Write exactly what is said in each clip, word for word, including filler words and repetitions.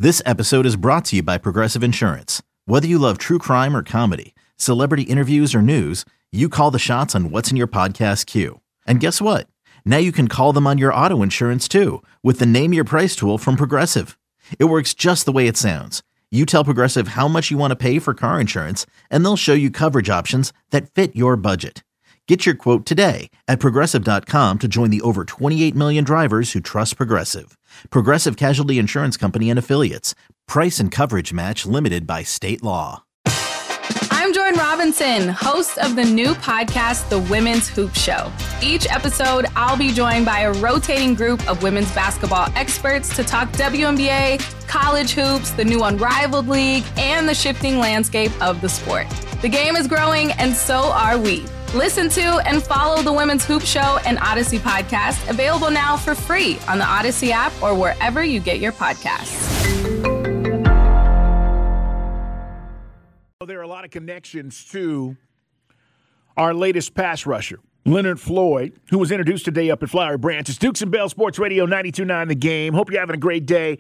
This episode is brought to you by Progressive Insurance. Whether you love true crime or comedy, celebrity interviews or news, you call the shots on what's in your podcast queue. And guess what? Now you can call them on your auto insurance too with the Name Your Price tool from Progressive. It works just the way it sounds. You tell Progressive how much you want to pay for car insurance, and they'll show you coverage options that fit your budget. Get your quote today at Progressive dot com to join the over twenty-eight million drivers who trust Progressive. Progressive Casualty Insurance Company and Affiliates. Price and coverage match limited by state law. I'm Jordan Robinson, host of the new podcast, The Women's Hoop Show. Each episode, I'll be joined by a rotating group of women's basketball experts to talk W N B A, college hoops, the new Unrivaled League, and the shifting landscape of the sport. The game is growing, and so are we. Listen to and follow the Women's Hoop Show and Odyssey podcast, available now for free on the Odyssey app or wherever you get your podcasts. There are a lot of connections to our latest pass rusher, Leonard Floyd, who was introduced today up at Flowery Branch. It's Dukes and Bell Sports Radio ninety-two point nine The Game. Hope you're having a great day.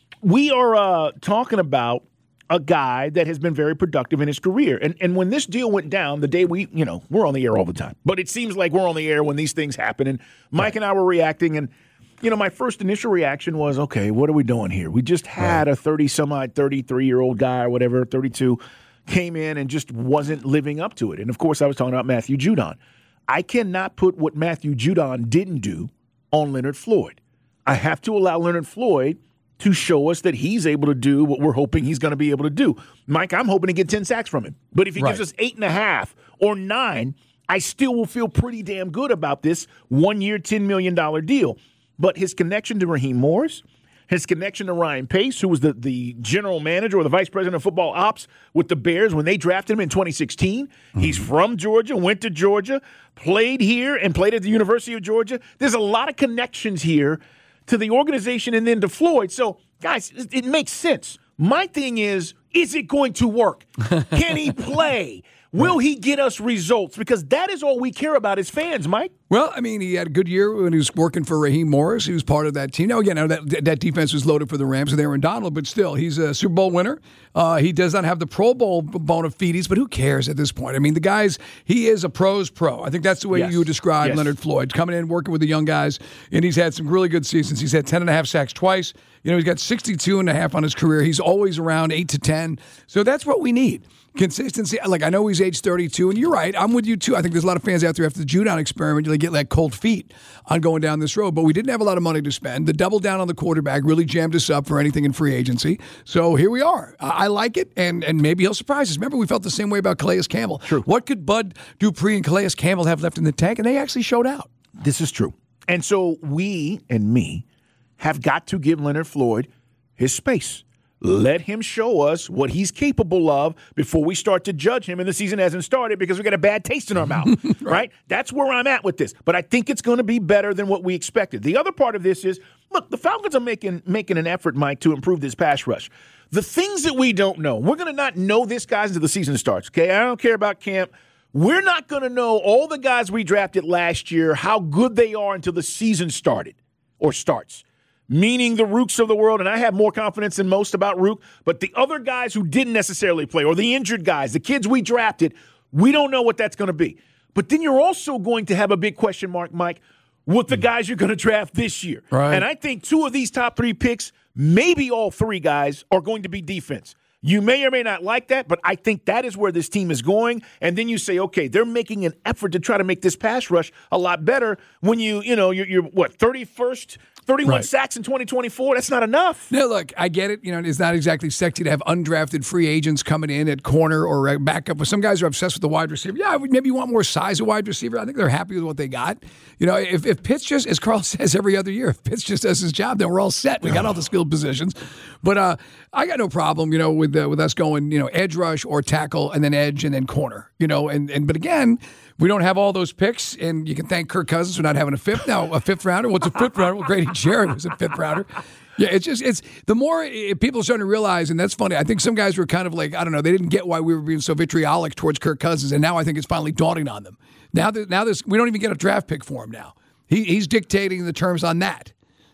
We are uh, talking about a guy that has been very productive in his career. And and when this deal went down, the day we, you know, we're on the air all the time, but it seems like we're on the air when these things happen. And Mike and I were reacting, and, you know, my first initial reaction was, okay, what are we doing here? We just had a thirty-some-odd, thirty-three-year-old guy or whatever, thirty-two, came in and just wasn't living up to it. And, of course, I was talking about Matthew Judon. I cannot put what Matthew Judon didn't do on Leonard Floyd. I have to allow Leonard Floyd to show us that he's able to do what we're hoping he's going to be able to do. Mike, I'm hoping to get ten sacks from him. But if he right. gives us eight and a half or nine, I still will feel pretty damn good about this one-year, ten million dollars deal. But his connection to Raheem Morris, his connection to Ryan Pace, who was the, the general manager or the vice president of football ops with the Bears when they drafted him in twenty sixteen. Mm-hmm. He's from Georgia, went to Georgia, played here, and played at the University of Georgia. There's a lot of connections here to the organization and then to Floyd. So, guys, it, it makes sense. My thing is, is it going to work? Can he play? Will he get us results? Because that is all we care about as fans, Mike. Well, I mean, he had a good year when he was working for Raheem Morris. He was part of that team. Now, again, that, that defense was loaded for the Rams with Aaron Donald, but still, he's a Super Bowl winner. Uh, he does not have the Pro Bowl bona fides, but who cares at this point? I mean, the guys, he is a pro's pro. I think that's the way yes. you would describe yes. Leonard Floyd, coming in, working with the young guys, and he's had some really good seasons. He's had ten and a half sacks twice. You know, he's got sixty-two and a half on his career. He's always around eight to ten. So that's what we need. Consistency. Like, I know he's age thirty-two, and you're right. I'm with you, too. I think there's a lot of fans out there after the Judon experiment, they get like cold feet on going down this road. But we didn't have a lot of money to spend. The double down on the quarterback really jammed us up for anything in free agency. So here we are. I, I like it, and, and maybe he'll surprise us. Remember, we felt the same way about Calais Campbell. True. What could Bud Dupree and Calais Campbell have left in the tank? And they actually showed out. This is true. And so we and me have got to give Leonard Floyd his space. Let him show us what he's capable of before we start to judge him, and the season hasn't started because we got a bad taste in our mouth, right. right? That's where I'm at with this. But I think it's going to be better than what we expected. The other part of this is, look, the Falcons are making making an effort, Mike, to improve this pass rush. The things that we don't know, we're going to not know this, guys, until the season starts, okay? I don't care about camp. We're not going to know all the guys we drafted last year, how good they are until the season started or starts. Meaning the Rooks of the world, and I have more confidence than most about Rook, but the other guys who didn't necessarily play, or the injured guys, the kids we drafted, we don't know what that's going to be. But then you're also going to have a big question mark, Mike, with the guys you're going to draft this year. Right. And I think two of these top three picks, maybe all three guys, are going to be defense. You may or may not like that, but I think that is where this team is going. And then you say, okay, they're making an effort to try to make this pass rush a lot better when you, you know, you're, you're what, thirty-first, thirty-one right. sacks in twenty twenty-four? That's not enough. No, look, I get it. You know, it's not exactly sexy to have undrafted free agents coming in at corner or backup. But some guys are obsessed with the wide receiver. Yeah, maybe you want more size of wide receiver. I think they're happy with what they got. You know, if, if Pitts just, as Carl says every other year, if Pitts just does his job, then we're all set. We got all the skilled positions. But uh, I got no problem, you know, with uh, with us going, you know, edge rush or tackle and then edge and then corner. You know, and, and but again, we don't have all those picks, and you can thank Kirk Cousins for not having a fifth. Now, a fifth rounder. What's a fifth rounder? Well, Grady Jarrett was a fifth rounder. Yeah, it's just, it's the more it, people are starting to realize, and that's funny. I think some guys were kind of like, I don't know, they didn't get why we were being so vitriolic towards Kirk Cousins, and now I think it's finally dawning on them. Now that now this, we don't even get a draft pick for him now. He, he's dictating the terms on that.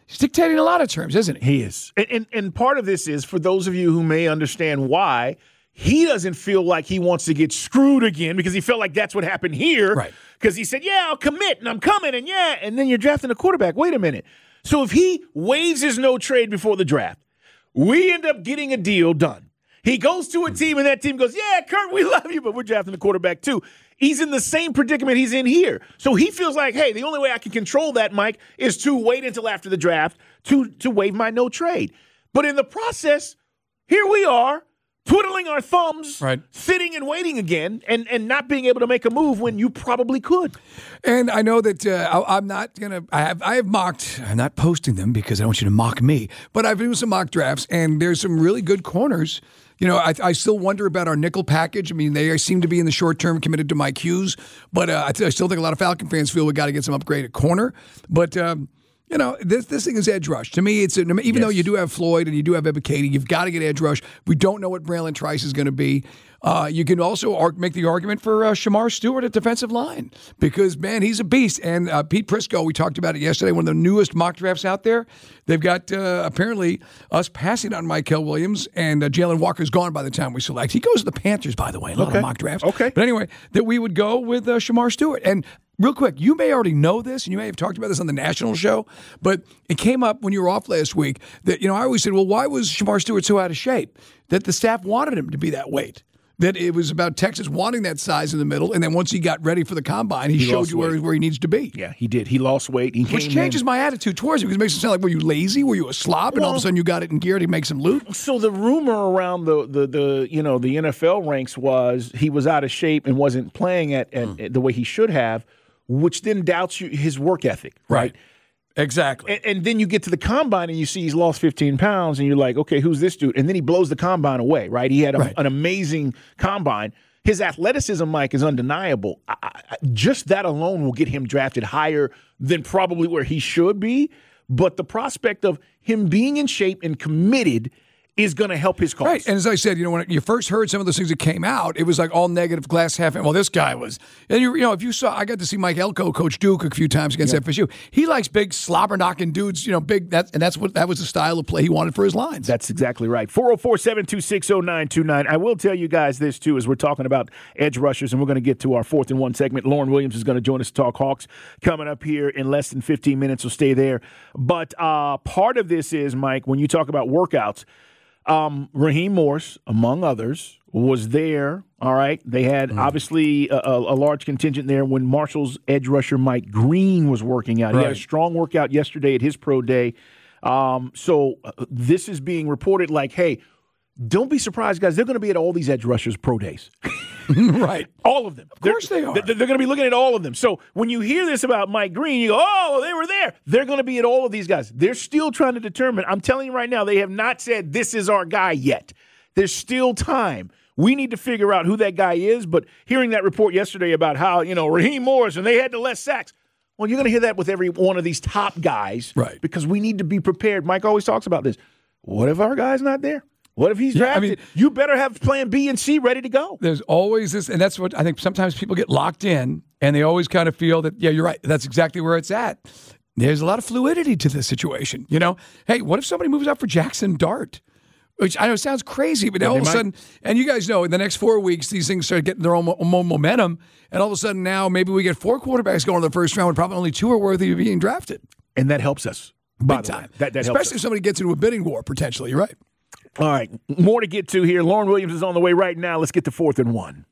He's dictating a lot of terms, isn't he? He is. And, and, and part of this is, for those of you who may understand why, he doesn't feel like he wants to get screwed again because he felt like that's what happened here. Right. Because he said, yeah, I'll commit and I'm coming and yeah. And then you're drafting a quarterback. Wait a minute. So if he waives his no trade before the draft, we end up getting a deal done. He goes to a team and that team goes, yeah, Kurt, we love you, but we're drafting a quarterback too. He's in the same predicament he's in here. So he feels like, hey, the only way I can control that, Mike, is to wait until after the draft to, to waive my no trade. But in the process, here we are, twiddling our thumbs, right. sitting and waiting again, and, and not being able to make a move when you probably could. And I know that uh, I, I'm not going to – I have I have mocked – I'm not posting them because I don't want you to mock me, but I've been doing some mock drafts, and there's some really good corners. You know, I, I still wonder about our nickel package. I mean, they seem to be in the short term committed to Mike Hughes, but uh, I, th- I still think a lot of Falcon fans feel we got to get some upgrade at corner. But um, – You know, this this thing is edge rush. To me, it's a, even yes. though you do have Floyd and you do have Ebiketie, you've got to get edge rush. We don't know what Braylon Trice is going to be. Uh, you can also arc, make the argument for uh, Shamar Stewart at defensive line because, man, he's a beast. And uh, Pete Prisco, we talked about it yesterday, one of the newest mock drafts out there. They've got, uh, apparently, us passing on Mykel Williams, and uh, Jalen Walker's gone by the time we select. He goes to the Panthers, by the way, a lot okay. of mock drafts. Okay. But anyway, that we would go with uh, Shamar Stewart. And real quick, you may already know this, and you may have talked about this on the national show, but it came up when you were off last week that, you know, I always said, well, why was Shamar Stewart so out of shape? That the staff wanted him to be that weight. That it was about Texas wanting that size in the middle, and then once he got ready for the combine, he, he showed you where, where he needs to be. Yeah, he did. He lost weight. He Which came changes in. my attitude towards him because it makes it sound like, were you lazy? Were you a slob? And well, all of a sudden you got it in gear and he makes him loot? So the rumor around the, the, the you know the N F L ranks was he was out of shape and wasn't playing at, at, mm. at the way he should have, which then doubts you, his work ethic, right? right. Exactly. And, and then you get to the combine and you see he's lost fifteen pounds and you're like, okay, who's this dude? And then he blows the combine away, right? He had a, right. an amazing combine. His athleticism, Mike, is undeniable. I, I, just that alone will get him drafted higher than probably where he should be. But the prospect of him being in shape and committed is going to help his cause. Right. And as I said, you know, when you first heard some of those things that came out, it was like all negative, glass half empty. Well, this guy was. And, you, you know, if you saw, I got to see Mike Elko coach Duke a few times against yeah. F S U. He likes big, slobber-knocking dudes, you know, big. That, and that's what that was the style of play he wanted for his lines. That's exactly right. four oh four, seven two six, oh nine two nine. I will tell you guys this, too, as we're talking about edge rushers, and we're going to get to our fourth and one segment. Lauren Williams is going to join us to talk Hawks coming up here in less than fifteen minutes, so stay there. But uh, part of this is, Mike, when you talk about workouts, Um, Raheem Morris, among others, was there, all right? They had, mm. obviously, a, a large contingent there when Marshall's edge rusher Mike Green was working out. He right. had a strong workout yesterday at his pro day. Um, so uh, this is being reported like, hey, don't be surprised, guys. They're going to be at all these edge rushers' pro days. Right. All of them. Of course they're, they are. They're, they're going to be looking at all of them. So when you hear this about Mike Green, you go, oh, they were there. They're going to be at all of these guys. They're still trying to determine. I'm telling you right now, they have not said this is our guy yet. There's still time. We need to figure out who that guy is. But hearing that report yesterday about how, you know, Raheem Morris and they had the less sacks. Well, you're going to hear that with every one of these top guys. Right. Because we need to be prepared. Mike always talks about this. What if our guy's not there? What if he's yeah, drafted? I mean, you better have plan B and C ready to go. There's always this, and that's what I think sometimes people get locked in, and they always kind of feel that, yeah, you're right, that's exactly where it's at. There's a lot of fluidity to this situation. You know, hey, what if somebody moves out for Jackson Dart? Which I know sounds crazy, but yeah, all of a sudden, and you guys know, in the next four weeks, these things start getting their own, own momentum, and all of a sudden now maybe we get four quarterbacks going in the first round, and probably only two are worthy of being drafted. And that helps us. Big time. That, that Especially helps if somebody gets into a bidding war, potentially. You're right. All right, more to get to here. Lauren Williams is on the way right now. Let's get to fourth and one.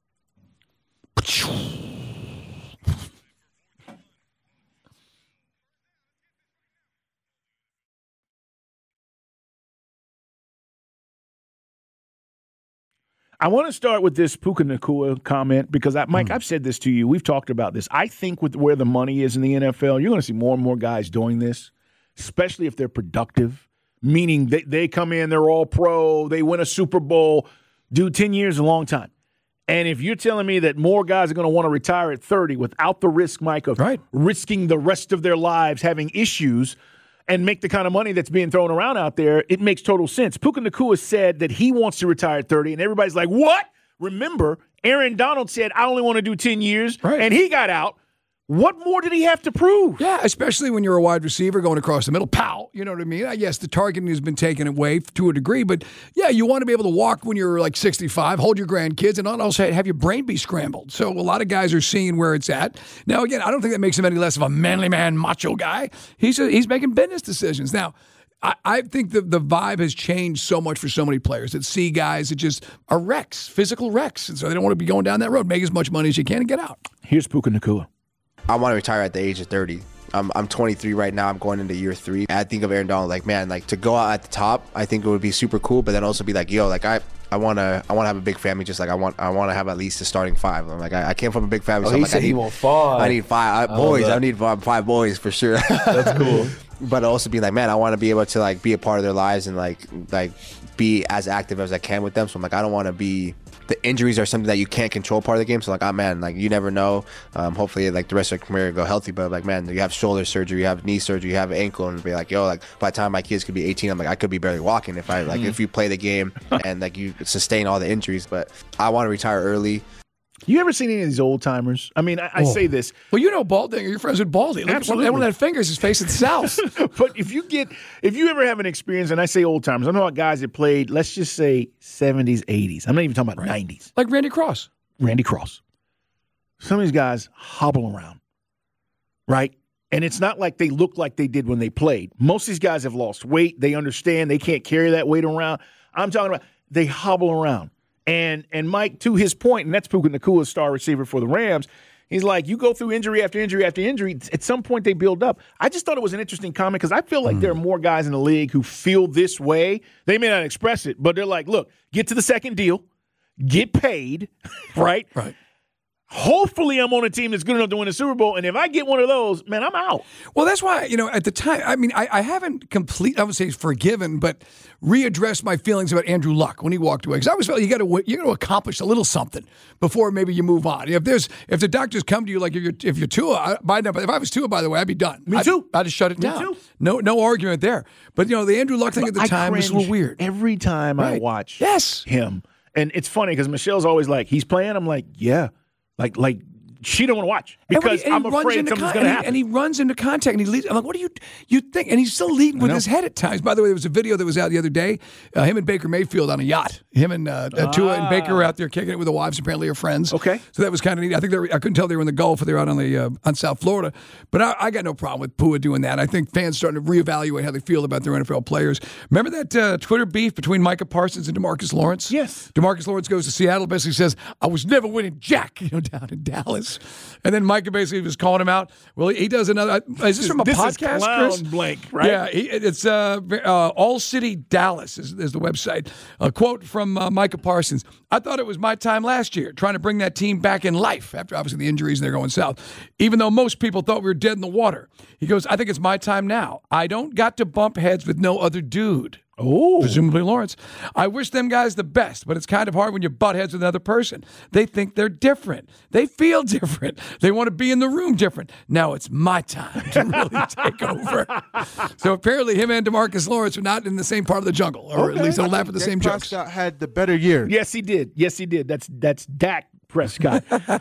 I want to start with this Puka Nacua comment because, I, Mike, mm. I've said this to you. We've talked about this. I think with where the money is in the N F L, you're going to see more and more guys doing this, especially if they're productive. Meaning they, they come in, they're all pro, they win a Super Bowl. Dude, ten years is a long time. And if you're telling me that more guys are going to want to retire at thirty without the risk, Mike, of right. risking the rest of their lives having issues and make the kind of money that's being thrown around out there, it makes total sense. Puka Nacua said that he wants to retire at thirty, and everybody's like, what? Remember, Aaron Donald said, I only want to do ten years, right. and he got out. What more did he have to prove? Yeah, especially when you're a wide receiver going across the middle. Pow! You know what I mean? Yes, the targeting has been taken away to a degree, but yeah, you want to be able to walk when you're like sixty-five, hold your grandkids, and not also have your brain be scrambled. So a lot of guys are seeing where it's at. Now, again, I don't think that makes him any less of a manly man, macho guy. He's a, he's making business decisions. Now, I, I think the, the vibe has changed so much for so many players that see guys that just are wrecks, physical wrecks, and so they don't want to be going down that road. Make as much money as you can and get out. Here's Puka Nacua. I want to retire at the age of thirty. I'm I'm twenty-three right now. I'm going into year three. I think of Aaron Donald like, man, like to go out at the top, I think it would be super cool. But then also be like, yo, like I I want to I want to have a big family. Just like I want I want to have at least a starting five. I'm like I, I came from a big family. Oh, so he like, said I need, he want five. I need five I, boys. I need five, five boys for sure. That's cool. But also be like, man, I want to be able to like be a part of their lives and like like be as active as I can with them. So I'm like, I don't want to be. The injuries are something that you can't control part of the game. So like, oh man, like you never know. Um, hopefully, like the rest of your career go healthy. But like, man, you have shoulder surgery, you have knee surgery, you have ankle, and be like, yo, like by the time my kids could be eighteen, I'm like, I could be barely walking if I like if you play the game and like you sustain all the injuries. But I want to retire early. You ever seen any of these old timers? I mean, I, I Oh. say this. Well, you know Baldinger. You're friends with Baldy. Look, Absolutely. Everyone that fingers is facing south. But if you get, if you ever have an experience, and I say old timers, I'm talking about guys that played, let's just say seventies, eighties. I'm not even talking about nineties. Like Randy Cross. Randy Cross. Some of these guys hobble around, right? And it's not like they look like they did when they played. Most of these guys have lost weight. They understand they can't carry that weight around. I'm talking about they hobble around. And and Mike, to his point, and that's Puka Nacua's star receiver for the Rams, he's like, you go through injury after injury after injury. At some point, they build up. I just thought it was an interesting comment because I feel like mm. there are more guys in the league who feel this way. They may not express it, but they're like, look, get to the second deal, get paid, right? Right. Hopefully I'm on a team that's good enough to win a Super Bowl, and if I get one of those, man, I'm out. Well, that's why, you know, at the time, I mean, I, I haven't complete, I would say forgiven, but readdressed my feelings about Andrew Luck when he walked away. Because I always felt you got to you got to accomplish a little something before maybe you move on. If there's if the doctors come to you like if you're if you're Tua, I, by now, if I was Tua, by the way, I'd be done. Me I'd, too. I'd just shut it Me down. too. No, no argument there. But you know, the Andrew Luck thing at the I time was a little weird. Every time right. I watch yes. him, and it's funny because Michelle's always like, he's playing. I'm like, yeah, like like. She don't want to watch because and he, and I'm he afraid something's con- going to and happen. He, and he runs into contact and he leads. I'm like, what do you you think? And he's still leading with his head at times. By the way, there was a video that was out the other day. Uh, him and Baker Mayfield on a yacht. Him and uh, ah. Tua and Baker were out there kicking it with the wives. Apparently, are friends. Okay, so that was kind of neat. I think they were, I couldn't tell they were in the Gulf or they were out on the uh, on South Florida. But I, I got no problem with Pua doing that. I think fans starting to reevaluate how they feel about their N F L players. Remember that uh, Twitter beef between Micah Parsons and DeMarcus Lawrence? Yes. DeMarcus Lawrence goes to Seattle, basically says, "I was never winning jack," you know, down in Dallas, and then Micah basically was calling him out. Well, he does another. Is this from a this podcast, is Clown Chris? Blank, right? Yeah, he, it's uh, uh, All City Dallas is, is the website. A quote from uh, Micah Parsons. I thought it was my time last year, trying to bring that team back in life after obviously the injuries and they're going south. Even though most people thought we were dead in the water. He goes, I think it's my time now. I don't got to bump heads with no other dude. Oh, presumably Lawrence. I wish them guys the best, but it's kind of hard when you butt heads with another person. They think they're different. They feel different. They want to be in the room different. Now it's my time to really take over. So apparently him and DeMarcus Lawrence are not in the same part of the jungle, or Okay. at least they'll laugh at the Dak same jokes. Prescott had the better year. Yes, he did. Yes, he did. That's that's Dak Prescott.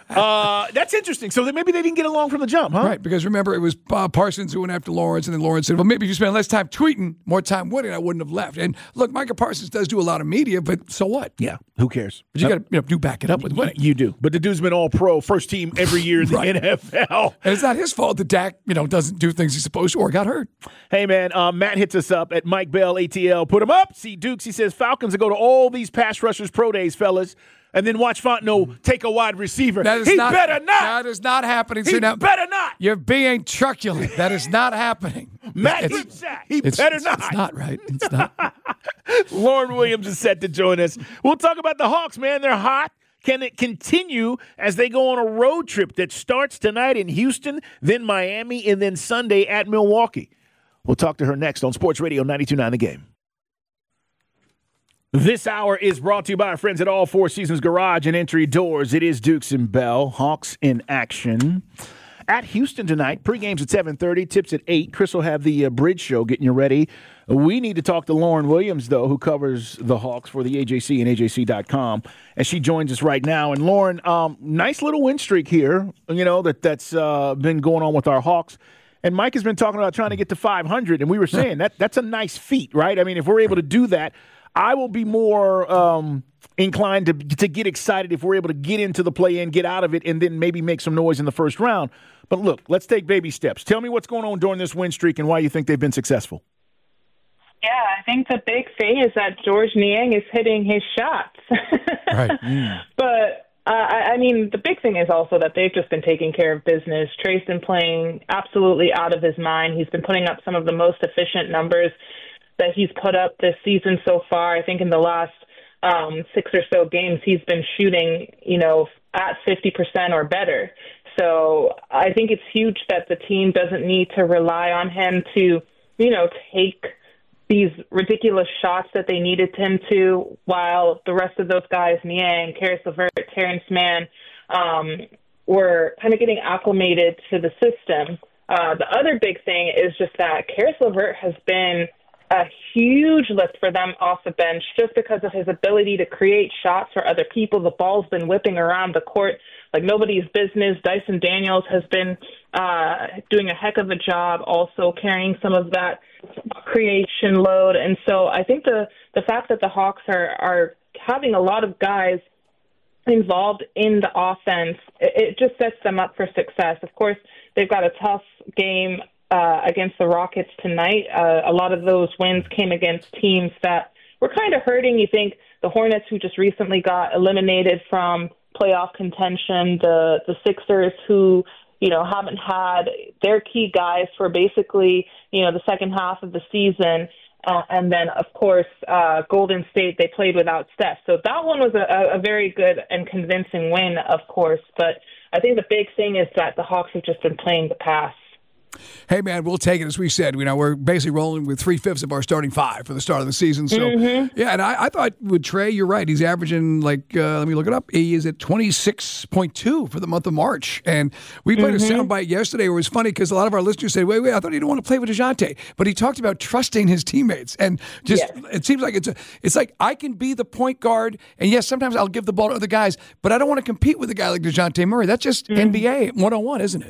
uh, that's interesting. So then maybe they didn't get along from the jump, huh? Right, because remember, it was uh, Parsons who went after Lawrence, and then Lawrence said, well, maybe if you spent less time tweeting, more time winning, I wouldn't have left. And look, Micah Parsons does do a lot of media, but so what? Yeah, who cares? But you got to you know, do back it up with winning. You do. But the dude's been all pro, first team every year in the Right. N F L. And it's not his fault that Dak, you know, doesn't do things he's supposed to or got hurt. Hey, man, uh, Matt hits us up at Mike Bell, A T L. Put him up. See Dukes. He says Falcons will go to all these pass rushers pro days, fellas, and then watch Fontenot take a wide receiver. That is he not, better not. That is not happening. He See, now, better not. You're being truculent. That is not happening. Matt It's- keeps that. He it's, better it's, not. It's not right. It's not. Lauren Williams is set to join us. We'll talk about the Hawks, man. They're hot. Can it continue as they go on a road trip that starts tonight in Houston, then Miami, and then Sunday at Milwaukee? We'll talk to her next on Sports Radio ninety-two point nine The Game. This hour is brought to you by our friends at All Four Seasons Garage and Entry Doors. It is Dukes and Bell, Hawks in action. at Houston tonight. Pre-game's at seven thirty, tips at eight. Chris will have the uh, bridge show getting you ready. We need to talk to Lauren Williams, though, who covers the Hawks for the A J C and A J C dot com, and she joins us right now. And Lauren, um, nice little win streak here, you know, that, that's uh, been going on with our Hawks. And Mike has been talking about trying to get to five hundred, and we were saying that that's a nice feat, right? I mean, if we're able to do that, I will be more um, inclined to to get excited if we're able to get into the play-in, get out of it, and then maybe make some noise in the first round. But look, let's take baby steps. Tell me what's going on during this win streak and why you think they've been successful. Yeah, I think the big thing is that Georges Niang is hitting his shots. Right. Mm. But, uh, I, I mean, the big thing is also that they've just been taking care of business. Trey's been playing absolutely out of his mind. He's been putting up some of the most efficient numbers that he's put up this season so far. I think in the last um, six or so games, he's been shooting, you know, at fifty percent or better. So I think it's huge that the team doesn't need to rely on him to, you know, take these ridiculous shots that they needed him to, while the rest of those guys, Niang, Caris LeVert, Terrence Mann, um, were kind of getting acclimated to the system. Uh, the other big thing is just that Caris LeVert has been a huge lift for them off the bench just because of his ability to create shots for other people. The ball's been whipping around the court like nobody's business. Dyson Daniels has been uh, doing a heck of a job also carrying some of that creation load. And so I think the, the fact that the Hawks are, are having a lot of guys involved in the offense, it, it just sets them up for success. Of course, they've got a tough game uh, against the Rockets tonight. Uh, a lot of those wins came against teams that were kind of hurting. You think the Hornets, who just recently got eliminated from playoff contention, the, the Sixers, who you know, haven't had their key guys for basically, you know, the second half of the season. Uh, and then, of course, uh, Golden State, they played without Steph. So that one was a, a very good and convincing win, of course. But I think the big thing is that the Hawks have just been playing the pass. Hey, man, we'll take it. As we said, you know, we're basically rolling with three-fifths of our starting five for the start of the season. So, mm-hmm. yeah, and I, I thought with Trey, you're right. He's averaging, like, uh, let me look it up. He is at twenty-six point two for the month of March. And we played mm-hmm. a soundbite yesterday where it was funny because a lot of our listeners said, wait, wait, I thought he didn't want to play with DeJounte. But he talked about trusting his teammates. And just, yes. it seems like it's a, it's like I can be the point guard. And, yes, sometimes I'll give the ball to other guys. But I don't want to compete with a guy like DeJounte Murray. That's just mm-hmm. N B A one oh one, isn't it?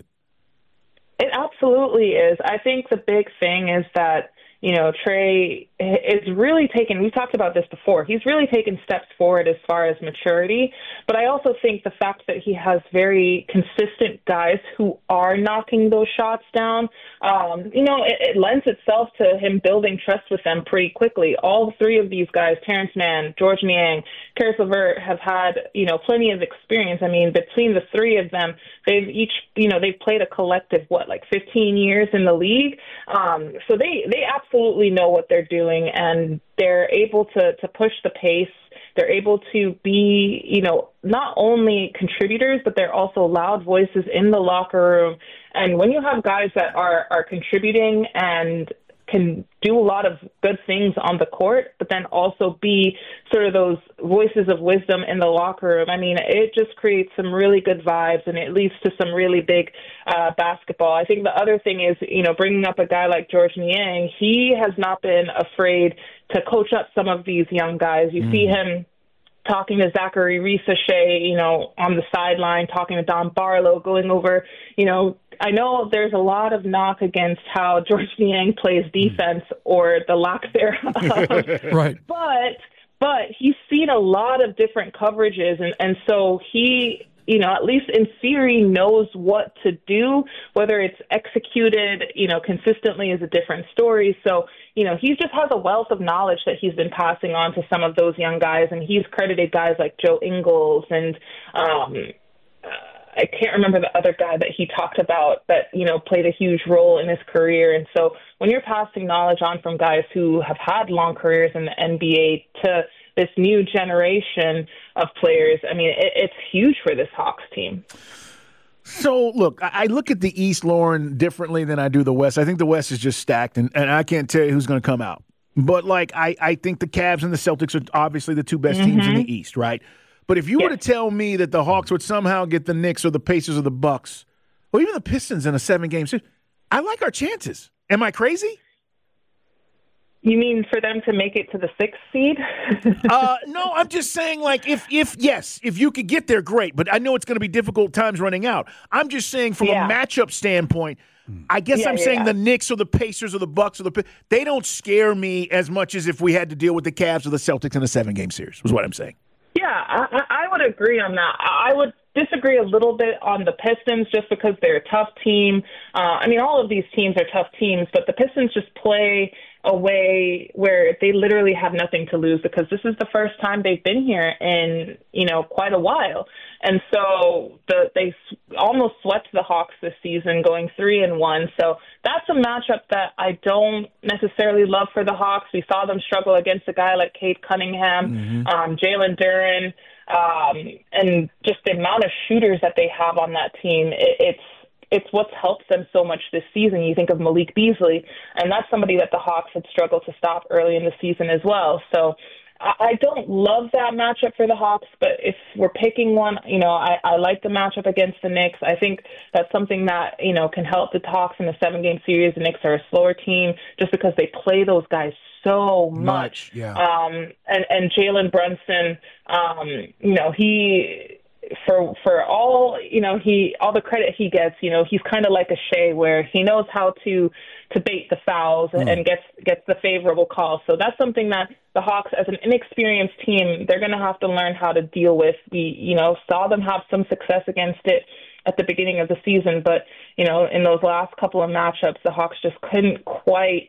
It absolutely is. I think the big thing is that, you know, Trey is really taking, we've talked about this before, he's really taken steps forward as far as maturity. But I also think the fact that he has very consistent guys who are knocking those shots down, um, you know, it, it lends itself to him building trust with them pretty quickly. All three of these guys, Terrence Mann, Georges Niang, Caris LeVert, have had, you know, plenty of experience. I mean, between the three of them, they've each, you know, they've played a collective, what, like fifteen years in the league. Um, so they, they absolutely know what they're doing, and they're able to, to push the pace. They're able to be, you know, not only contributors, but they're also loud voices in the locker room. And when you have guys that are, are contributing and can do a lot of good things on the court, but then also be sort of those voices of wisdom in the locker room, I mean, it just creates some really good vibes, and it leads to some really big uh, basketball. I think the other thing is, you know, bringing up a guy like Georges Niang, he has not been afraid to coach up some of these young guys. You mm. see him talking to Zachary Risacher, you know, on the sideline, talking to Don Barlow, going over, you know, I know there's a lot of knock against how Georges Niang plays defense or the lack thereof. Right. But but he's seen a lot of different coverages, and, and so he, you know, at least in theory, knows what to do. Whether it's executed, you know, consistently is a different story. So, you know, he just has a wealth of knowledge that he's been passing on to some of those young guys, and he's credited guys like Joe Ingles and um, uh, I can't remember the other guy that he talked about that, you know, played a huge role in his career. And so when you're passing knowledge on from guys who have had long careers in the N B A to this new generation of players, I mean, it, it's huge for this Hawks team. So, look, I look at the East, Lauren, differently than I do the West. I think the West is just stacked, and, and I can't tell you who's going to come out. But, like, I, I think the Cavs and the Celtics are obviously the two best mm-hmm. teams in the East, right? But if you yes. were to tell me that the Hawks would somehow get the Knicks or the Pacers or the Bucks, or even the Pistons in a seven-game series, I like our chances. Am I crazy? You mean for them to make it to the sixth seed? uh, no, I'm just saying, like, if, if yes, if you could get there, great. But I know it's going to be difficult times running out. I'm just saying from yeah. a matchup standpoint, I guess yeah, I'm yeah, saying yeah. the Knicks or the Pacers or the Bucks or the – they don't scare me as much as if we had to deal with the Cavs or the Celtics in a seven-game series, was what I'm saying. Yeah, I, I would agree on that. I would disagree a little bit on the Pistons just because they're a tough team. Uh, I mean, all of these teams are tough teams, but the Pistons just play – a way where they literally have nothing to lose because this is the first time they've been here in, you know, quite a while. And so the, they almost swept the Hawks this season going three and one. So that's a matchup that I don't necessarily love for the Hawks. We saw them struggle against a guy like Cade Cunningham, mm-hmm. um, Jalen Duren, um, and just the amount of shooters that they have on that team. It, it's, It's what's helped them so much this season. You think of Malik Beasley, and that's somebody that the Hawks had struggled to stop early in the season as well. So I don't love that matchup for the Hawks, but if we're picking one, you know, I, I like the matchup against the Knicks. I think that's something that, you know, can help the Hawks in a seven-game series. The Knicks are a slower team just because they play those guys so much. much yeah. Um, and, and Jalen Brunson, um, you know, he... For for all you know, he all the credit he gets, you know, he's kind of like a Shea, where he knows how to to bait the fouls mm. and gets gets the favorable calls. So that's something that the Hawks, as an inexperienced team, they're going to have to learn how to deal with. We you know saw them have some success against it at the beginning of the season, but you know in those last couple of matchups, the Hawks just couldn't quite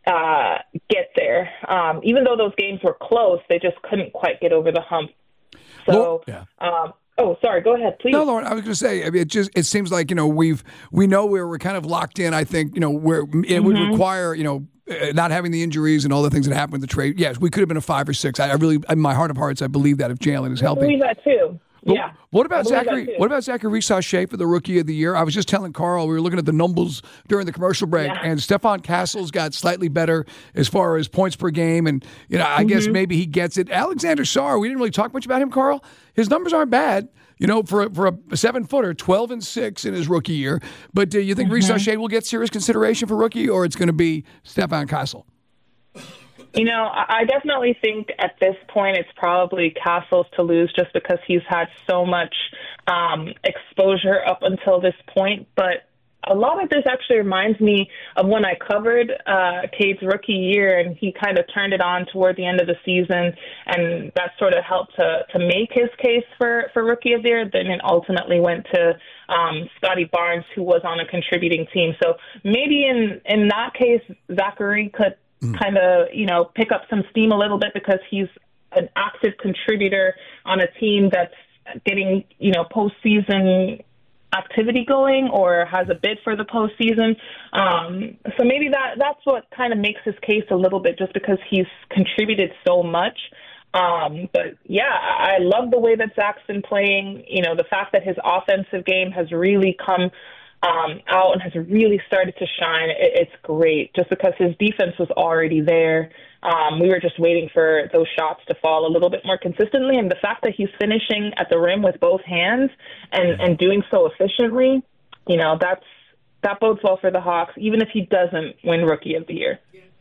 uh, get there. Um, even though those games were close, they just couldn't quite get over the hump. So. Well, yeah. um, Oh, sorry. Go ahead, please. No, Lauren. I was going to say. I mean, it just it seems like you know we've we know where we're kind of locked in. I think you know where it mm-hmm. would require you know uh, not having the injuries and all the things that happened with the trade. Yes, we could have been a five or six. I, I really, in my heart of hearts, I believe that if Jalen is helping. I believe that too. But yeah. What about Zachary? What about Zachary Sachet for the Rookie of the Year? I was just telling Carl we were looking at the numbers during the commercial break, yeah. and Stephon Castle's got slightly better as far as points per game, and you know I mm-hmm. guess maybe he gets it. Alexander Sarr, we didn't really talk much about him, Carl. His numbers aren't bad. You know, for a, for a seven footer, twelve and six in his rookie year. But do you think mm-hmm. Reece Shea will get serious consideration for rookie, or it's going to be Stephon Castle? You know, I definitely think at this point it's probably Castle's to lose, just because he's had so much um, exposure up until this point. But a lot of this actually reminds me of when I covered uh, Cade's rookie year, and he kind of turned it on toward the end of the season, and that sort of helped to, to make his case for, for Rookie of the Year. Then it ultimately went to um, Scotty Barnes, who was on a contributing team. So maybe in, in that case, Zachary could mm. kind of, you know, pick up some steam a little bit, because he's an active contributor on a team that's getting, you know, postseason activity going, or has a bid for the postseason. Um, so maybe that that's what kind of makes his case a little bit, just because he's contributed so much. Um, but yeah, I love the way that Zach's been playing. You know, the fact that his offensive game has really come um, out and has really started to shine. It, it's great, just because his defense was already there. Um, we were just waiting for those shots to fall a little bit more consistently. And the fact that he's finishing at the rim with both hands and, and doing so efficiently, you know, that's that bodes well for the Hawks, even if he doesn't win Rookie of the Year.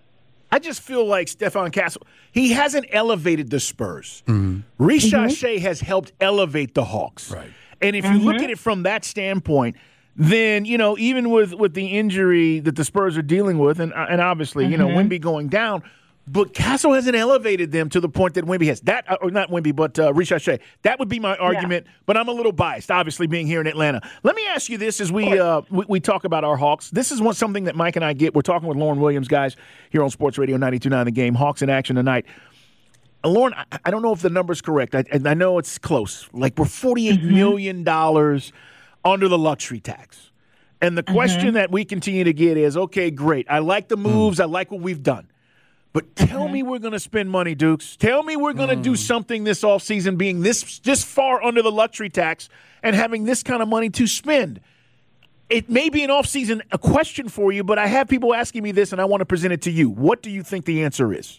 I just feel like Stephon Castle, he hasn't elevated the Spurs. Mm-hmm. Reece mm-hmm. Shea has helped elevate the Hawks. Right. And if you mm-hmm. look at it from that standpoint, then, you know, even with, with the injury that the Spurs are dealing with, and, and obviously, mm-hmm. you know, Wemby going down, but Castle hasn't elevated them to the point that Wemby has. That, or not Wemby, but uh, Reece Shea. That would be my argument, yeah. but I'm a little biased, obviously, being here in Atlanta. Let me ask you this as we uh, we, we talk about our Hawks. This is one something that Mike and I get. We're talking with Lauren Williams, guys, here on Sports Radio ninety-two point nine The Game. Hawks in action tonight. Uh, Lauren, I, I don't know if the number's correct. I, I know it's close. Like, we're forty-eight mm-hmm. million dollars under the luxury tax. And the question mm-hmm. that we continue to get is, okay, great. I like the moves. Mm. I like what we've done. But tell mm-hmm. me we're going to spend money, Dukes. Tell me we're going to mm. do something this offseason, being this this far under the luxury tax and having this kind of money to spend. It may be an offseason a question for you, but I have people asking me this, and I want to present it to you. What do you think the answer is?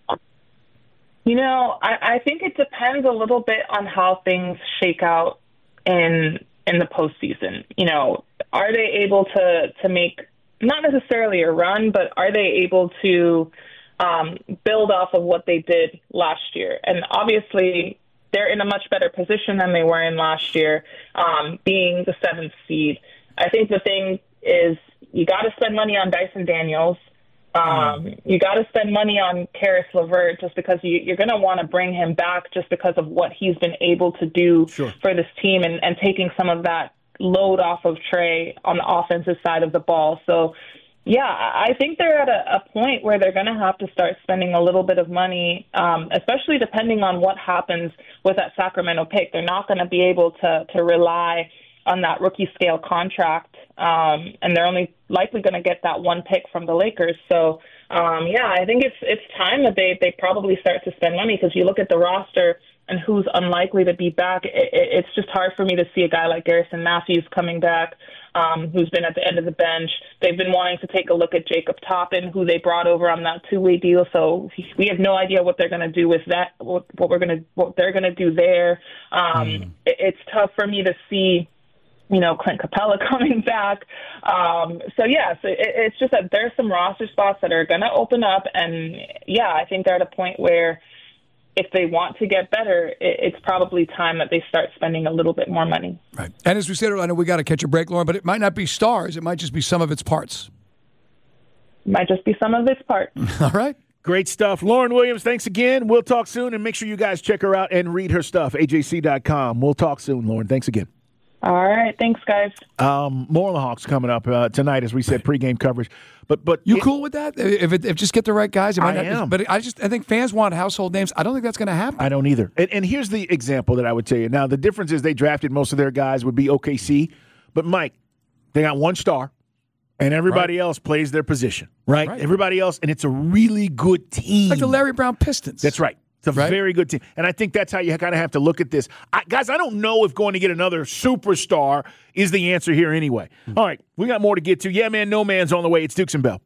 You know, I, I think it depends a little bit on how things shake out in in the postseason. You know, are they able to, to make not necessarily a run, but are they able to um, build off of what they did last year? And obviously, they're in a much better position than they were in last year, um, being the seventh seed. I think the thing is you got to spend money on Dyson Daniels. Um, you got to spend money on Karis LeVert just because you, you're going to want to bring him back just because of what he's been able to do sure. for this team and, and taking some of that load off of Trey on the offensive side of the ball. So, yeah, I think they're at a, a point where they're going to have to start spending a little bit of money, um, especially depending on what happens with that Sacramento pick. They're not going to be able to, to rely on that rookie scale contract, um, and they're only likely going to get that one pick from the Lakers. So, um, yeah, I think it's it's time that they, they probably start to spend money because you look at the roster and who's unlikely to be back. It, it, it's just hard for me to see a guy like Garrison Matthews coming back, um, who's been at the end of the bench. They've been wanting to take a look at Jacob Toppin, who they brought over on that two-way deal. So we have no idea what they're going to do with that, what, what we're going to, what they're going to do there. Um, mm. it, it's tough for me to see, you know, Clint Capella coming back. Um, so, yeah, so it, it's just that there's some roster spots that are going to open up. And, yeah, I think they're at a point where if they want to get better, it, it's probably time that they start spending a little bit more money. Right. And as we said, I know we got to catch a break, Lauren, but it might not be stars. It might just be some of its parts. Might just be some of its parts. All right. Great stuff. Lauren Williams, thanks again. We'll talk soon, and make sure you guys check her out and read her stuff, A J C dot com. We'll talk soon, Lauren. Thanks again. All right. Thanks, guys. Um, more on the Hawks coming up uh, tonight, as we said, pregame coverage. But but you it, cool with that? If it, if just get the right guys, it might I not, am. But I just I think fans want household names. I don't think that's going to happen. I don't either. And, and here's the example that I would tell you. Now the difference is they drafted most of their guys would be O K C, but Mike, they got one star, and everybody right. else plays their position. Right? right? Everybody else, and it's a really good team. It's like the Larry Brown Pistons. That's right. It's a right? very good team. And I think that's how you kind of have to look at this. I, guys, I don't know if going to get another superstar is the answer here anyway. Mm-hmm. All right, we got more to get to. Yeah, man, no man's on the way. It's Dukes and Bell.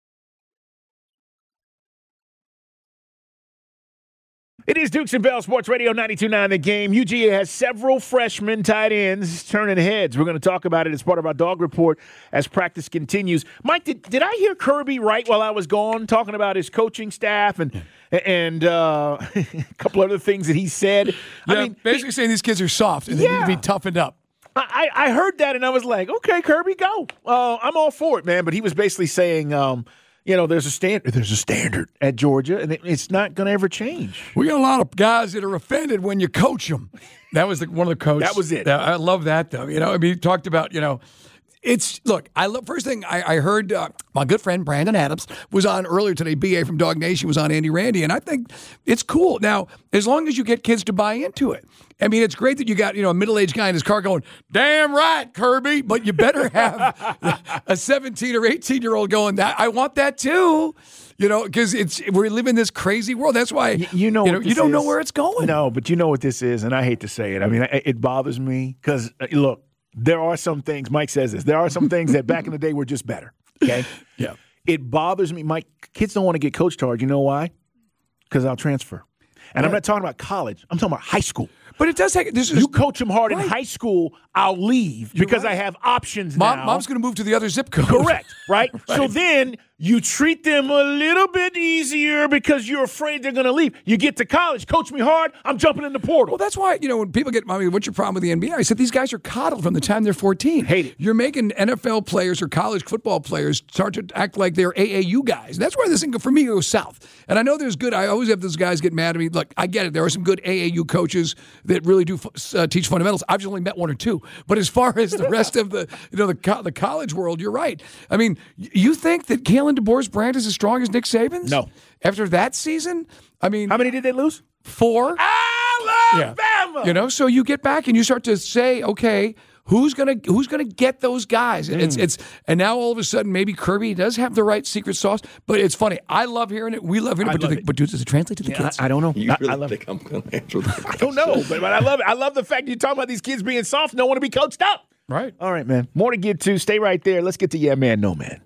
It is Dukes and Bell, Sports Radio ninety-two point nine The Game. U G A has several freshman tight ends turning heads. We're going to talk about it as part of our dog report as practice continues. Mike, did, did I hear Kirby right while I was gone talking about his coaching staff and and uh, a couple other things that he said? Yeah, I mean, basically he, saying these kids are soft and they yeah. need to be toughened up. I, I heard that and I was like, okay, Kirby, go. Uh, I'm all for it, man. But he was basically saying um, – you know, there's a standard. There's a standard at Georgia, and it, it's not going to ever change. We got a lot of guys that are offended when you coach them. That was the, one of the coaches. That was it. I love that, though. You know, I mean, he talked about, you know, it's look. I love first thing I, I heard. Uh, my good friend Brandon Adams was on earlier today. B A from Dog Nation was on Andy Randy, and I think it's cool. Now, as long as you get kids to buy into it. I mean, it's great that you got, you know, a middle-aged guy in his car going, damn right, Kirby, but you better have a seventeen or eighteen-year-old going, that I want that too, you know, because it's we're living this crazy world. That's why, you, you know, you, know, you don't is. know where it's going. No, but you know what this is, and I hate to say it. I mean, it, it bothers me because, uh, look, there are some things, Mike says this, there are some things that back in the day were just better, okay? Yeah. It bothers me. Mike, kids don't want to get coach hard. You know why? Because I'll transfer. And right. I'm not talking about college. I'm talking about high school. But it does take this. Is, you coach them hard right. in high school, I'll leave You're because right. I have options Mom, now. Mom's going to move to the other zip code. Correct, right? right? So then you treat them a little bit easier because you're afraid they're going to leave. You get to college, coach me hard, I'm jumping in the portal. Well, that's why, you know, when people get, I mean, what's your problem with the N B A? I said these guys are coddled from the time they're fourteen. Hate it. You're making N F L players or college football players start to act like they're A A U guys. That's why this thing, for me, goes south. And I know there's good, I always have those guys get mad at me. Look, I get it. There are some good A A U coaches that really do uh, teach fundamentals. I've just only met one or two. But as far as the rest of the, you know, the co- the college world, you're right. I mean, you think that Kalen DeBoer's brand is as strong as Nick Saban's? No. After that season, I mean, how many did they lose? Four. Alabama. Yeah. You know, so you get back and you start to say, okay, who's gonna who's gonna get those guys? Mm. It's it's and now all of a sudden maybe Kirby does have the right secret sauce. But it's funny. I love hearing it. We love hearing it. But, love the, it. but does it translate to the yeah, kids? I, I don't know. You I, really I love think it. I'm going to answer that? I don't know, but, but I love it. I love the fact you're talking about these kids being soft, don't want to be coached up. Right. All right, man. More to get to. Stay right there. Let's get to Yeah Man, No Man.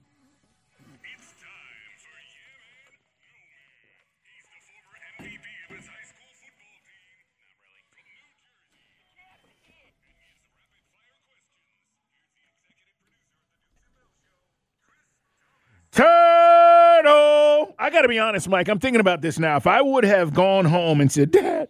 got to be honest, Mike. I'm thinking about this now. If I would have gone home and said, Dad,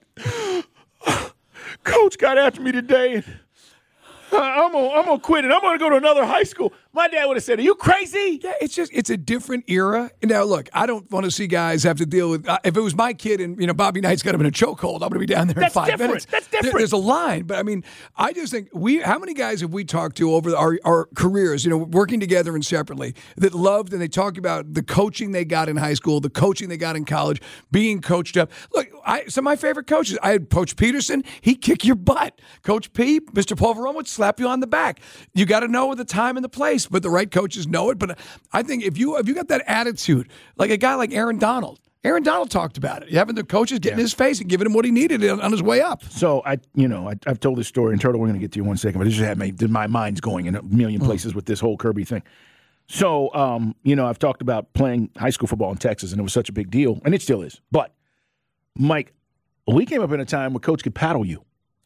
Coach got after me today, and I'm gonna, I'm gonna quit and I'm gonna go to another high school, my dad would have said, "Are you crazy?" Yeah, it's just it's a different era. Now, look, I don't want to see guys have to deal with. Uh, if it was my kid and you know Bobby Knight's got him in a chokehold, I'm going to be down there That's in five different. minutes. That's different. There, there's a line, but I mean, I just think we. How many guys have we talked to over our our careers? You know, working together and separately that loved and they talk about the coaching they got in high school, the coaching they got in college, being coached up. Look, I, some of my favorite coaches. I had Coach Peterson. He'd kick your butt. Coach P, Mister Polverone would slap you on the back. You got to know the time and the place, but the right coaches know it. But I think if you if you got that attitude, like a guy like Aaron Donald, Aaron Donald talked about it. You having the coaches get yeah. in his face and giving him what he needed on, on his way up. So I, you know, I, I've told this story, and Turtle, we're going to get to you in one second, but this just had my, my mind's going in a million places mm. with this whole Kirby thing. So, um, you know, I've talked about playing high school football in Texas, and it was such a big deal, and it still is. But, Mike, we came up in a time where Coach could paddle you,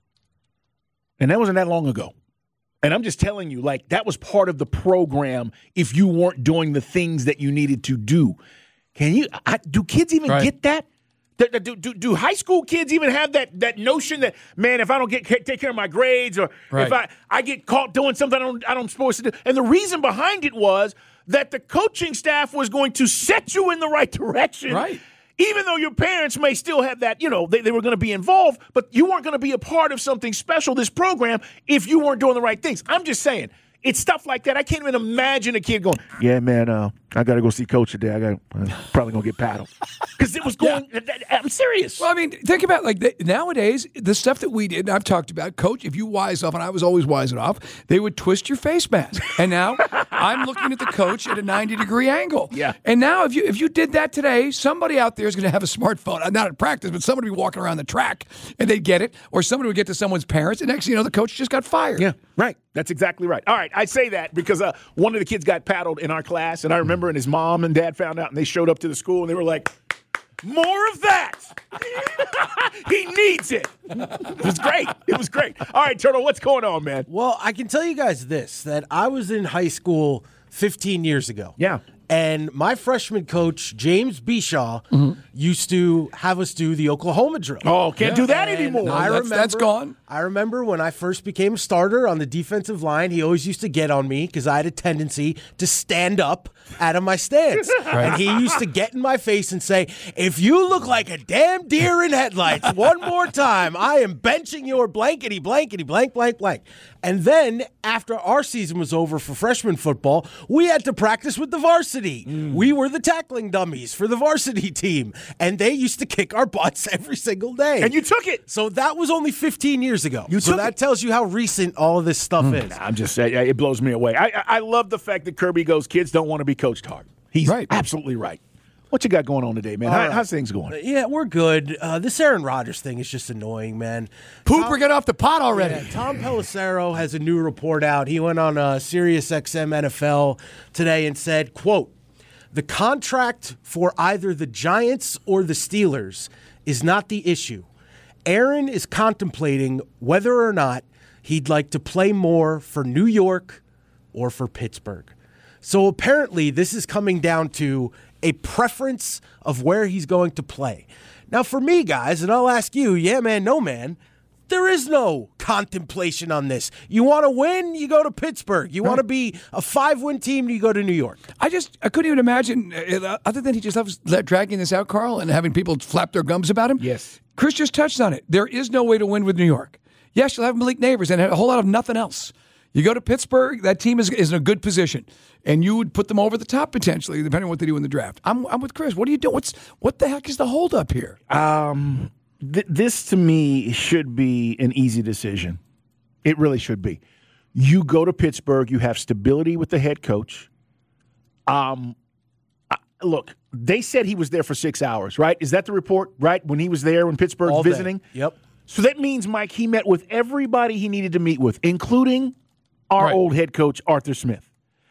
and that wasn't that long ago. And I'm just telling you, like, that was part of the program if you weren't doing the things that you needed to do. Can you I, – do kids even right. get that? Do, do, do, do high school kids even have that that notion that, man, if I don't get take care of my grades or right. if I, I get caught doing something I don't, I don't supposed to do? And the reason behind it was that the coaching staff was going to set you in the right direction. Right. Even though your parents may still have that, you know, they, they were going to be involved, but you weren't going to be a part of something special, this program, if you weren't doing the right things. I'm just saying, it's stuff like that. I can't even imagine a kid going, yeah, man, uh, I got to go see Coach today. I got I'm probably going to get paddled. Because it was going, yeah. I'm serious. Well, I mean, think about, like, the, nowadays, the stuff that we did, and I've talked about, Coach, if you wise off, and I was always wising off, they would twist your face mask. And now I'm looking at the coach at a ninety-degree angle. Yeah. And now if you if you did that today, somebody out there is going to have a smartphone. Not at practice, but somebody would be walking around the track, and they'd get it. Or somebody would get to someone's parents, and next thing you know, the coach just got fired. Yeah, right. That's exactly right. All right, I say that because uh, one of the kids got paddled in our class, and I remember and his mom and dad found out, and they showed up to the school, and they were like, more of that. He needs it. It was great. It was great. All right, Turtle, what's going on, man? Well, I can tell you guys this, that I was in high school fifteen years ago. Yeah. And my freshman coach, James Bishaw, mm-hmm. used to have us do the Oklahoma drill. Oh, can't yeah. do that and anymore. No, I that's, remember, that's gone. I remember when I first became a starter on the defensive line, he always used to get on me because I had a tendency to stand up out of my stance. Right. And he used to get in my face and say, if you look like a damn deer in headlights one more time, I am benching your blankety, blankety, blank, blank, blank. And then after our season was over for freshman football, we had to practice with the varsity. Mm. We were the tackling dummies for the varsity team, and they used to kick our butts every single day. And you took it. So that was only fifteen years ago. You so took that it. tells you how recent all of this stuff mm. is. I'm just saying, it blows me away. I, I love the fact that Kirby goes, kids don't want to be coached hard. He's right. absolutely right. What you got going on today, man? How, right. How's things going? Yeah, we're good. Uh, this Aaron Rodgers thing is just annoying, man. Pooper, get off the pot already. Yeah, Tom Pelissero has a new report out. He went on uh, Sirius X M N F L today and said, quote, the contract for either the Giants or the Steelers is not the issue. Aaron is contemplating whether or not he'd like to play more for New York or for Pittsburgh. So apparently this is coming down to a preference of where he's going to play. Now for me, guys, and I'll ask you, yeah, man, no, man, there is no contemplation on this. You want to win, you go to Pittsburgh. You right. want to be a five-win team, you go to New York. I just, I couldn't even imagine, uh, other than he just loves dragging this out, Carl, and having people flap their gums about him. Yes. Chris just touched on it. There is no way to win with New York. Yes, you'll have Malik Neighbors and a whole lot of nothing else. You go to Pittsburgh, that team is, is in a good position, and you would put them over the top potentially, depending on what they do in the draft. I'm, I'm with Chris. What do you do? What's what the heck is the holdup here? Um, th- this to me should be an easy decision. It really should be. You go to Pittsburgh, you have stability with the head coach. Um, uh, look, they said he was there for six hours, right? Is that the report? Right when he was there when Pittsburgh's All visiting. Day. Yep. So that means, Mike, he met with everybody he needed to meet with, including our right. old head coach, Arthur Smith.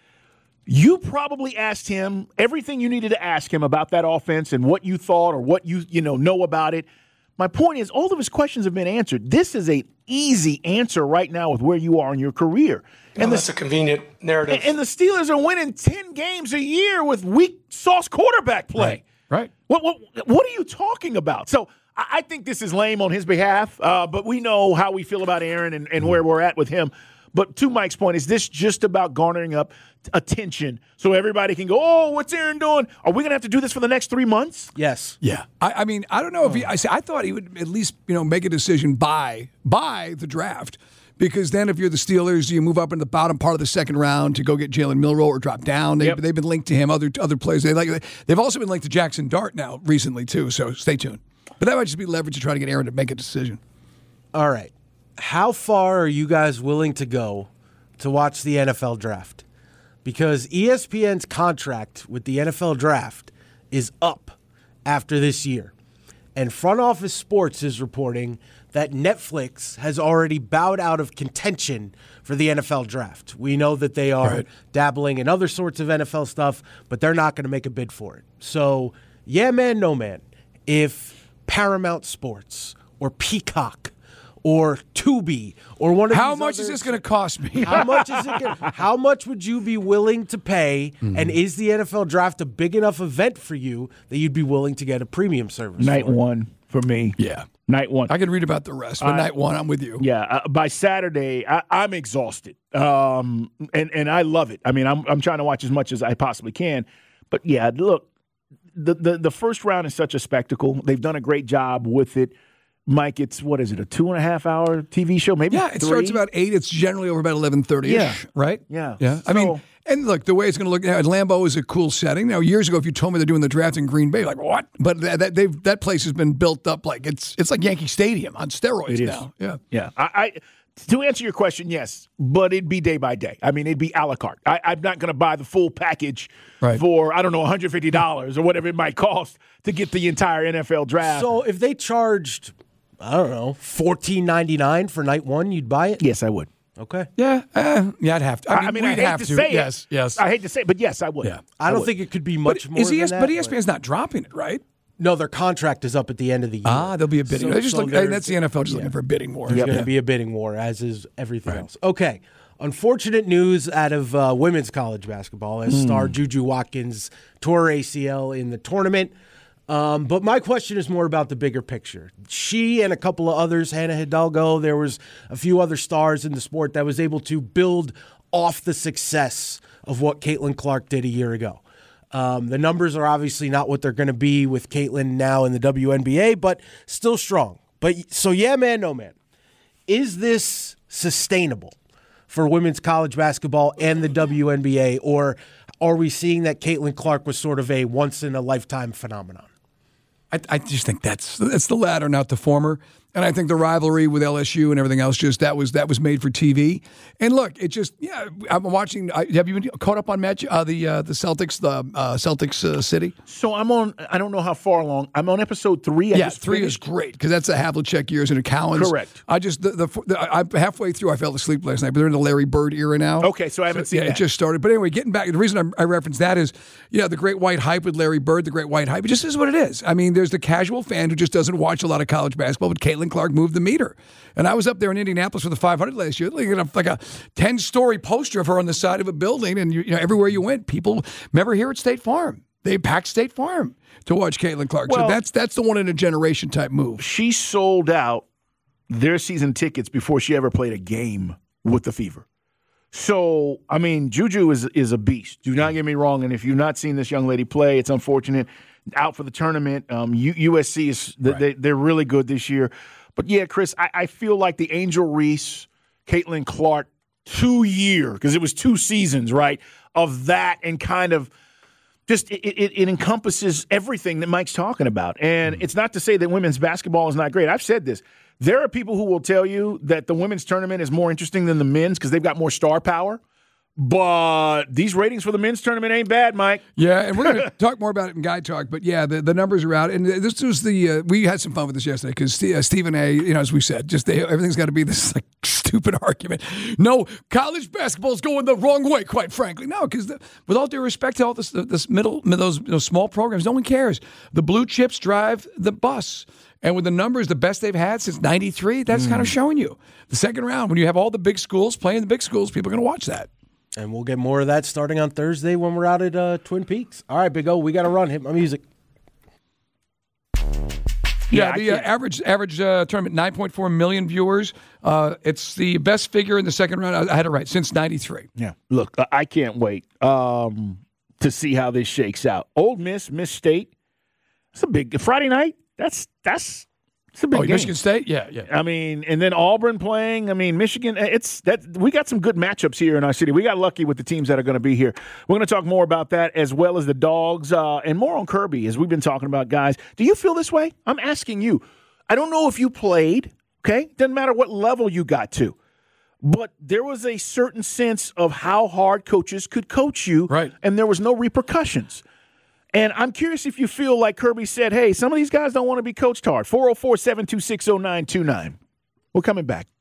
You probably asked him everything you needed to ask him about that offense and what you thought or what you, you know, know about it. My point is, all of his questions have been answered. This is an easy answer right now with where you are in your career. And no, the, that's a convenient narrative. And the Steelers are winning ten games a year with weak sauce quarterback play. Right. Right. What, what, what are you talking about? So I, I think this is lame on his behalf, uh, but we know how we feel about Aaron and, and where we're at with him. But to Mike's point, is this just about garnering up attention so everybody can go, oh, what's Aaron doing? Are we going to have to do this for the next three months? Yes. Yeah. I, I mean, I don't know if he, I, I thought he would at least, you know, make a decision by, by the draft. Because then if you're the Steelers, you move up in the bottom part of the second round to go get Jalen Milroe or drop down. They, Yep. They've been linked to him, other other players. They like, they've also been linked to Jackson Dart now recently, too. So stay tuned. But that might just be leverage to try to get Aaron to make a decision. All right. How far are you guys willing to go to watch the N F L draft? Because E S P N's contract with the N F L draft is up after this year. And Front Office Sports is reporting that Netflix has already bowed out of contention for the N F L draft. We know that they are Right. dabbling in other sorts of N F L stuff, but they're not going to make a bid for it. So, yeah, man, no, man. If Paramount Sports or Peacock or Tubi or one of How these much is other- this going to cost me? How much is it? Gonna, how much would you be willing to pay? Mm-hmm. And is the N F L draft a big enough event for you that you'd be willing to get a premium service? Night for? one for me. Yeah. Night one. I can read about the rest, but I- night one, I'm with you. Yeah, uh, by Saturday, I, I'm exhausted, um, and and I love it. I mean, I'm I'm trying to watch as much as I possibly can, but yeah, look, the the, the first round is such a spectacle. They've done a great job with it. Mike, it's what is it, a two and a half hour T V show? Maybe Yeah, it three? starts about eight. It's generally over about eleven thirty. Yeah. right. Yeah. yeah. I So- mean, and look, the way it's going to look now, Lambeau is a cool setting. Now, years ago, if you told me they're doing the draft in Green Bay, like what? But that that, they've, that place has been built up like it's it's like Yankee Stadium on steroids It is. now. Yeah. Yeah, I, I to answer your question, yes, but it'd be day by day. I mean, it'd be a la carte. I, I'm not going to buy the full package Right. for I don't know one hundred fifty dollars or whatever it might cost to get the entire N F L draft. So if they charged, I don't know, fourteen ninety-nine for night one, you'd buy it? yes, I would. Okay. Yeah, uh, yeah, I'd have to. I mean, I mean, I we'd hate have to to. say yes, it. yes. I hate to say it, but yes, I would. Yeah. I don't would. think it could be But much more is than ES, that. but E S P N's not dropping it, right? No, their contract is up at the end of the year. Ah, there'll be a bidding. So- They just so look, there's- that's the N F L just looking for a bidding war. There's going Yeah. to be a bidding war, as is everything else. Okay. Unfortunate news out of uh, women's college basketball as star Juju Watkins tore A C L in the tournament. Um, but my question is more about the bigger picture. She and a couple of others, Hannah Hidalgo, there was a few other stars in the sport that was able to build off the success of what Caitlin Clark did a year ago. Um, the numbers are obviously not what they're going to be with Caitlin now in the W N B A, but still strong. But so yeah, man, no man. Is this sustainable for women's college basketball and the W N B A, or are we seeing that Caitlin Clark was sort of a once in a lifetime phenomenon? I, I just think that's that's the latter, not the former. And I think the rivalry with L S U and everything else, just that was that was made for T V. And look, it just yeah. I'm watching. I, have you been caught up on match uh, the uh, the Celtics the uh, Celtics uh, City? So I'm on. I don't know how far along. I'm on episode three. I Yeah, just three is finished. great because that's the Havlicek years and the Cowens. Correct. I just the, the, the I, I halfway through I fell asleep last night, but they're in the Larry Bird era now. Okay, so I haven't seen yeah, that. it just started. But anyway, getting back, the reason I, I reference that is, you know, the great white hype with Larry Bird, the great white hype. It just is what it is. I mean, there's the casual fan who just doesn't watch a lot of college basketball, but Caitlin Clark moved the meter. And I was up there in Indianapolis for the five hundred last year, looking at like a ten-story poster of her on the side of a building, and you, you know, everywhere you went, people remember here at State Farm. They packed State Farm to watch Caitlin Clark. Well, so that's that's the one in a generation type move. She sold out their season tickets before she ever played a game with the Fever. So, I mean, Juju is is a beast. Do not get me wrong. And if you've not seen this young lady play, it's unfortunate. Out for the tournament. Um, U- USC is right. they, they're really good this year. But yeah, Chris, I, I feel like the Angel Reese, Caitlin Clark, two year because it was two seasons, right, of that, and kind of just it, it, it encompasses everything that Mike's talking about. And mm-hmm. it's not to say that women's basketball is not great. I've said this. There are people who will tell you that the women's tournament is more interesting than the men's because they've got more star power. But these ratings for the men's tournament ain't bad, Mike. Yeah, and we're going to talk more about it in Guy Talk. But yeah, the, the numbers are out, and this was the uh, we had some fun with this yesterday because uh, Stephen A. You know, as we said, just they, everything's got to be this like stupid argument. No, college basketball is going the wrong way. Quite frankly, no, because with all due respect to all this, this middle those, those small programs, no one cares. The blue chips drive the bus. And with the numbers, the best they've had since ninety-three, that's mm. kind of showing you. The second round, when you have all the big schools playing the big schools, people are going to watch that. And we'll get more of that starting on Thursday when we're out at uh, Twin Peaks. All right, Big O, we got to run. Hit my music. Yeah, I the uh, can't- average average uh, tournament, nine point four million viewers. Uh, it's the best figure in the second round. I, I had it right, since ninety-three. Yeah. Look, I- I can't wait um, to see how this shakes out. Old Miss, Miss State. It's a big Friday night. That's that's it's a big Oh, game. Michigan State? Yeah, yeah. I mean, and then Auburn playing. I mean, Michigan. It's that we got some good matchups here in our city. We got lucky with the teams that are going to be here. We're going to talk more about that as well as the Dogs uh, and more on Kirby as we've been talking about. Guys, do you feel this way? I'm asking you. I don't know if you played. Okay, doesn't matter what level you got to, but there was a certain sense of how hard coaches could coach you, right? And there was no repercussions. And I'm curious if you feel like Kirby said, hey, some of these guys don't want to be coached hard. four oh four, seven two six, oh nine two nine. We're coming back.